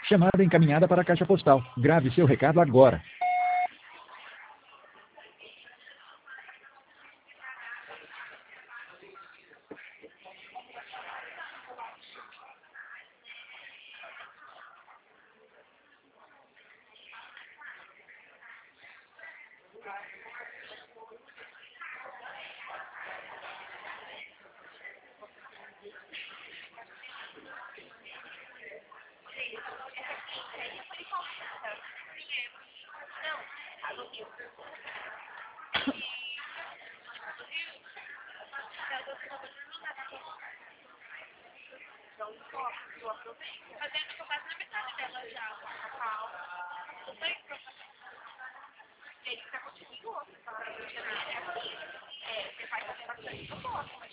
Chamada encaminhada para a caixa postal. Grave seu recado agora. Fazendo que eu quase na metade dela já, com a Cacau. Não sei se ele tá contigo, tá? É, você faz fazer bastante, eu gosto, mas